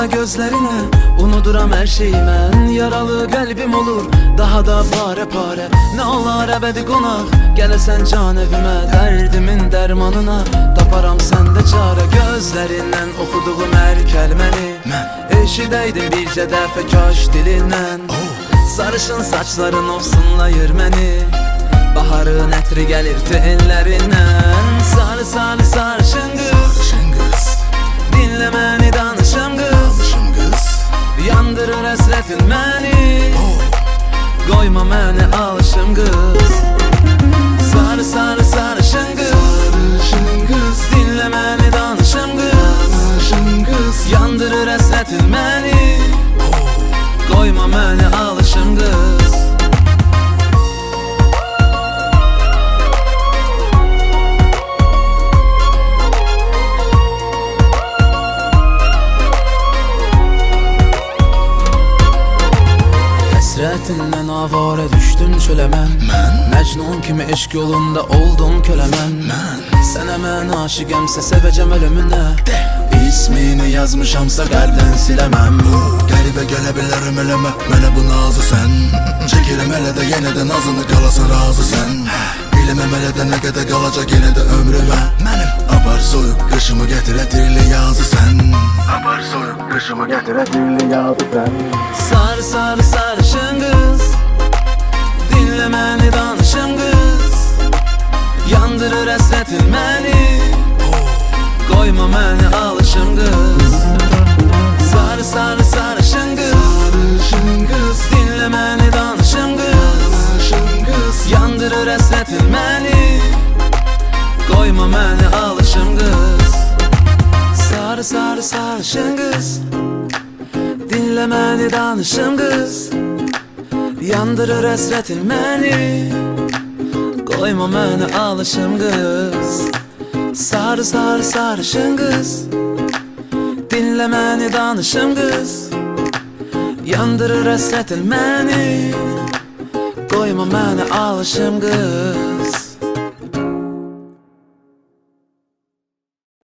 Baxanda gözlerine unuduram her şeyi mən. Yaralı qəlbim olur daha da pare. Nə olar əbədi qonaq gələsən can evimə. Dərdimin dərmanına taparam səndə çarə. Gözlərindən oxuduğum hər kəlməni eşidəydim bircə dəfə kaş dilindən. Sarışın saçların ofsunlayır məni, baharın ətri gəlir tenlərindən. Sarı sarışın qız, dinlə məni danışım qız. Yandırır həsrətin məni, qoyma məni alışım qız. Sarı sarışın qız, dinlə məni danışım qız. Yandırır həsrətin məni, qoyma məni alışım qız. Həsrətindən avara düşdüm çölə mən. Məcnun kimi eşq yolunda oldum kölə mən. Sənə mən aşiqəmsə sevəcəm ölümünə. İsmini yazmışamsa qəlbdən siləməm. Qəribə gələ bilərəm eləmə mənə bu nazı sən. Çəkirəm elə də yenə də nazını qalasın razı sən. Biləməm elə də nə qədər qalacaq yenə də ömrümə. Mənim apar soyuq qışımı gətirə dirli yazı sən. Apar soyuq qışımı gətirə dirli yazı sən. Sarı sarışın qız, dinlə məni danışım qız. Yandırır həsrətin məni, qoyma məni alışım qız. Sarı sarışın qız, dinlə məni danışım qız. Yandırır həsrətin məni, qoyma məni alışım qız. Sarı sarışın qız, dinlə məni danışım qız. Yandırır həsrətin məni, qoyma məni alışım qız. Sarı sarışın qız, dinlə məni danışım qız. Yandırır həsrətin məni, qoyma məni alışım qız.